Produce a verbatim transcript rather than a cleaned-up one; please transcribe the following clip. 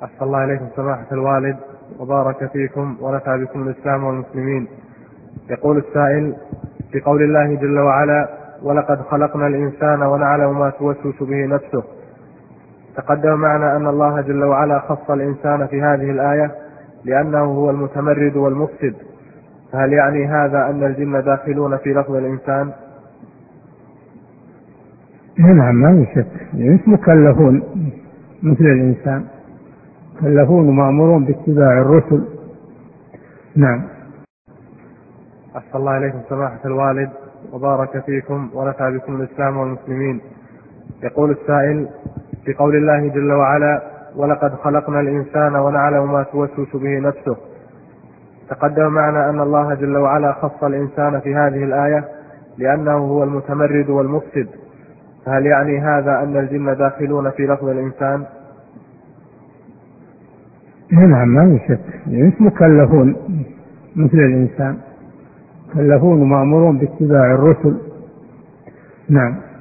أحسن الله إليكم سماحة الوالد وبارك فيكم ونفع بكم الإسلام والمسلمين. يقول السائل: في قول الله جل وعلا: ولقد خلقنا الإنسان ونعلم ما توسوس به نفسه، تقدم معنا أن الله جل وعلا خص الإنسان في هذه الآية لأنه هو المتمرد والمفسد، فهل يعني هذا أن الجن داخلون في لفظ الإنسان؟ نعم، ما في شك، الإنس مكلفون مثل الإنسان، مكلفون ومأمورون باتباع الرسل. نعم. أحسن الله إليكم سماحة الوالد وبارك فيكم ونفع بكم الإسلام والمسلمين. يقول السائل: في قول الله جل وعلا: ولقد خلقنا الإنسان ونعلم ما توسوس به نفسه، تقدم معنا أن الله جل وعلا خص الإنسان في هذه الآية لأنه هو المتمرد والمفسد، فهل يعني هذا أن الجن داخلون في لفظ الإنسان؟ نعم، ما في شك، الإنس مكلفون مثل الإنسان، مكلفون ومأمورون باتباع الرسل. نعم.